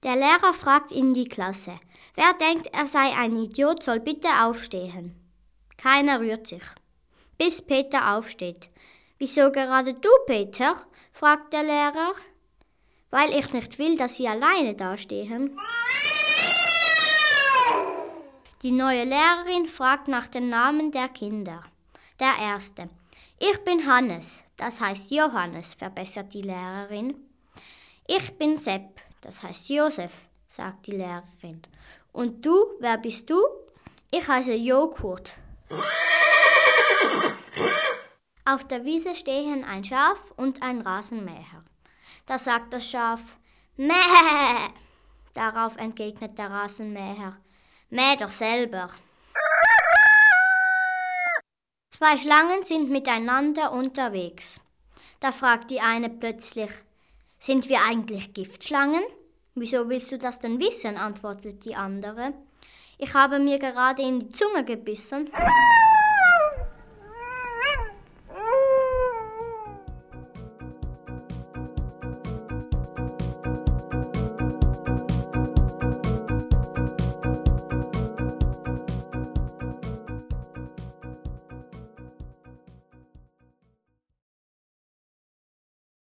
Der Lehrer fragt in die Klasse. Wer denkt, er sei ein Idiot, soll bitte aufstehen. Keiner rührt sich, bis Peter aufsteht. Wieso gerade du, Peter? Fragt der Lehrer. Weil ich nicht will, dass Sie alleine dastehen. Die neue Lehrerin fragt nach den Namen der Kinder. Der erste. Ich bin Hannes, das heißt Johannes, verbessert die Lehrerin. Ich bin Sepp, das heißt Josef, sagt die Lehrerin. Und du, wer bist du? Ich heiße Joghurt. Auf der Wiese stehen ein Schaf und ein Rasenmäher. Da sagt das Schaf, Mäh! Darauf entgegnet der Rasenmäher, mäh doch selber. Zwei Schlangen sind miteinander unterwegs. Da fragt die eine plötzlich, sind wir eigentlich Giftschlangen? Wieso willst du das denn wissen, antwortet die andere. Ich habe mir gerade in die Zunge gebissen.